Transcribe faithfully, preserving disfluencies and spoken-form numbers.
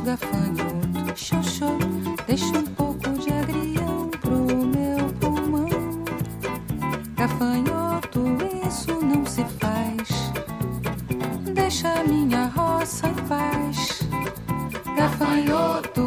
gafanhoto, xoxô, deixa um pouco de agrião pro meu pulmão. Gafanhoto, isso não se faz, deixa minha roça em paz. Gafanhoto,